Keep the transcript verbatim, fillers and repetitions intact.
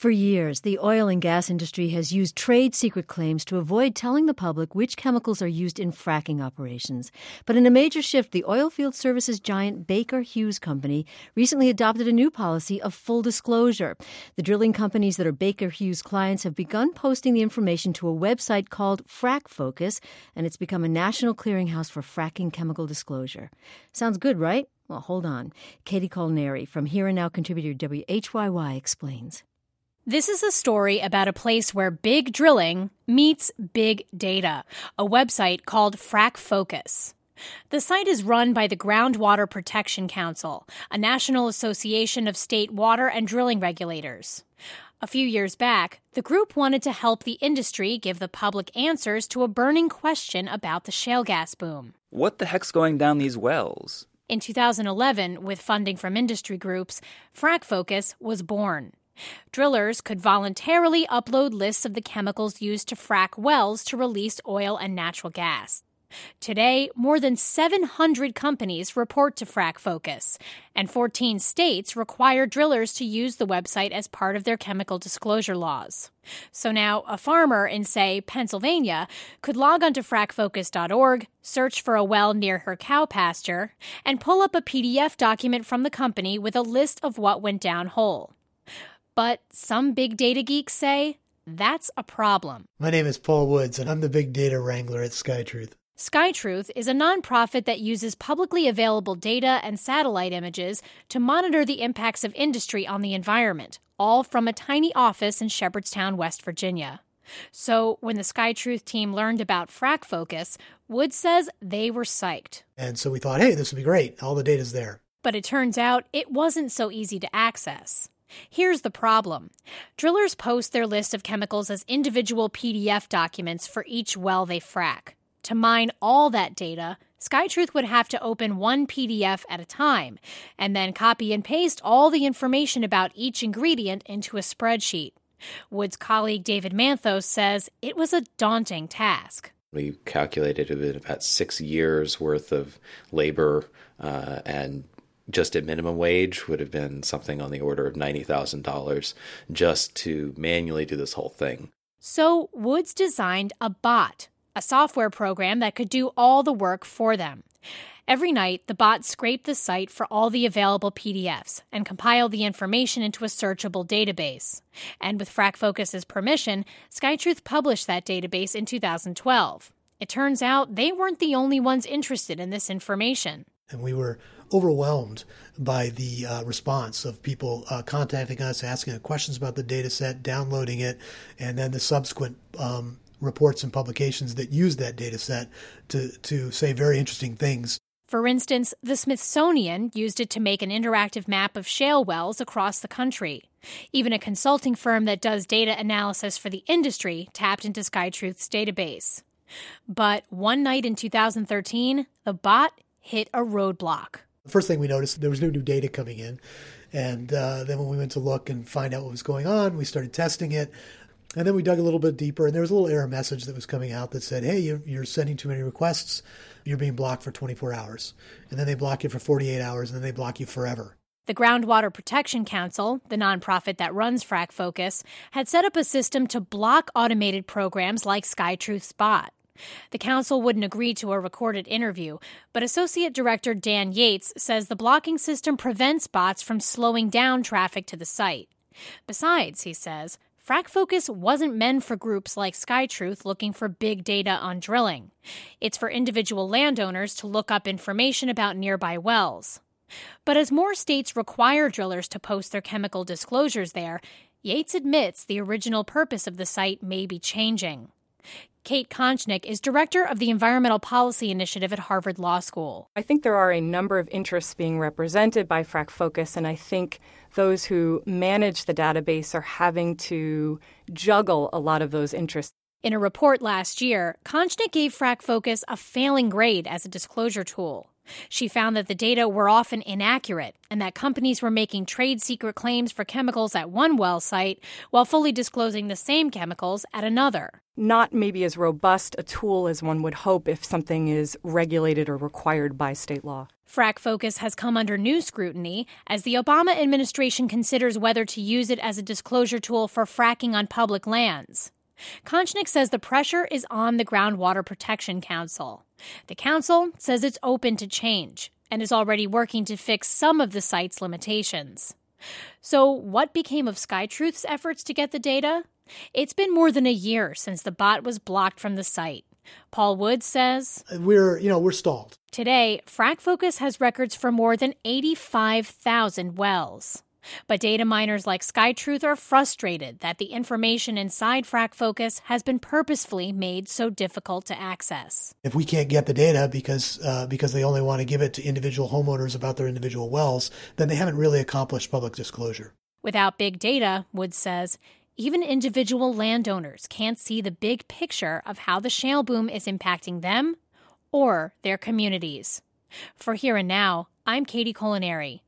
For years, the oil and gas industry has used trade secret claims to avoid telling the public which chemicals are used in fracking operations. But in a major shift, the oilfield services giant Baker Hughes Company recently adopted a new policy of full disclosure. The drilling companies that are Baker Hughes clients have begun posting the information to a website called Frac Focus, and it's become a national clearinghouse for fracking chemical disclosure. Sounds good, right? Well, hold on. Katie Colneri from Here and Now contributor W H Y Y explains. This is a story about a place where big drilling meets big data, a website called Frac Focus. The site is run by the Groundwater Protection Council, a national association of state water and drilling regulators. A few years back, the group wanted to help the industry give the public answers to a burning question about the shale gas boom. What the heck's going down these wells? In two thousand eleven, with funding from industry groups, Frac Focus was born. Drillers could voluntarily upload lists of the chemicals used to frack wells to release oil and natural gas. Today, more than seven hundred companies report to Frac Focus, and fourteen states require drillers to use the website as part of their chemical disclosure laws. So now a farmer in, say, Pennsylvania could log onto frac focus dot org, search for a well near her cow pasture, and pull up a P D F document from the company with a list of what went down hole. But some big data geeks say that's a problem. My name is Paul Woods, and I'm the big data wrangler at SkyTruth. SkyTruth is a nonprofit that uses publicly available data and satellite images to monitor the impacts of industry on the environment, all from a tiny office in Shepherdstown, West Virginia. So when the SkyTruth team learned about Frac Focus, Woods says they were psyched. And so we thought, hey, this would be great. All the data's there. But it turns out it wasn't so easy to access. Here's the problem. Drillers post their list of chemicals as individual P D F documents for each well they frack. To mine all that data, SkyTruth would have to open one P D F at a time, and then copy and paste all the information about each ingredient into a spreadsheet. Wood's colleague David Manthos says it was a daunting task. We calculated it about six years worth of labor uh, and just at minimum wage would have been something on the order of ninety thousand dollars just to manually do this whole thing. So Woods designed a bot, a software program that could do all the work for them. Every night, the bot scraped the site for all the available P D Fs and compiled the information into a searchable database. And with Frac Focus's permission, SkyTruth published that database in two thousand twelve. It turns out they weren't the only ones interested in this information. And we were overwhelmed by the uh, response of people uh, contacting us, asking questions about the data set, downloading it, and then the subsequent um, reports and publications that use that data set to, to say very interesting things. For instance, the Smithsonian used it to make an interactive map of shale wells across the country. Even a consulting firm that does data analysis for the industry tapped into SkyTruth's database. But one night in two thousand thirteen, the bot hit a roadblock. The first thing we noticed, there was no new data coming in. And uh, then when we went to look and find out what was going on, we started testing it. And then we dug a little bit deeper, and there was a little error message that was coming out that said, hey, you're, you're sending too many requests. You're being blocked for twenty-four hours. And then they block you for forty-eight hours, and then they block you forever. The Groundwater Protection Council, the nonprofit that runs Frac Focus, had set up a system to block automated programs like SkyTruth's bot. The council wouldn't agree to a recorded interview, but Associate Director Dan Yates says the blocking system prevents bots from slowing down traffic to the site. Besides, he says, Frac Focus wasn't meant for groups like SkyTruth looking for big data on drilling. It's for individual landowners to look up information about nearby wells. But as more states require drillers to post their chemical disclosures there, Yates admits the original purpose of the site may be changing. Kate Konchnick is director of the Environmental Policy Initiative at Harvard Law School. I think there are a number of interests being represented by Frac Focus, and I think those who manage the database are having to juggle a lot of those interests. In a report last year, Konchnick gave Frac Focus a failing grade as a disclosure tool. She found that the data were often inaccurate and that companies were making trade secret claims for chemicals at one well site while fully disclosing the same chemicals at another. Not maybe as robust a tool as one would hope if something is regulated or required by state law. FracFocus has come under new scrutiny as the Obama administration considers whether to use it as a disclosure tool for fracking on public lands. Konchnik says the pressure is on the Groundwater Protection Council. The council says it's open to change and is already working to fix some of the site's limitations. So what became of SkyTruth's efforts to get the data? It's been more than a year since the bot was blocked from the site. Paul Woods says, We're, you know, we're stalled. Today, FracFocus has records for more than eighty-five thousand wells. But data miners like SkyTruth are frustrated that the information inside FracFocus has been purposefully made so difficult to access. If we can't get the data because uh, because they only want to give it to individual homeowners about their individual wells, then they haven't really accomplished public disclosure. Without big data, Woods says, even individual landowners can't see the big picture of how the shale boom is impacting them or their communities. For Here and Now, I'm Katie Culinary.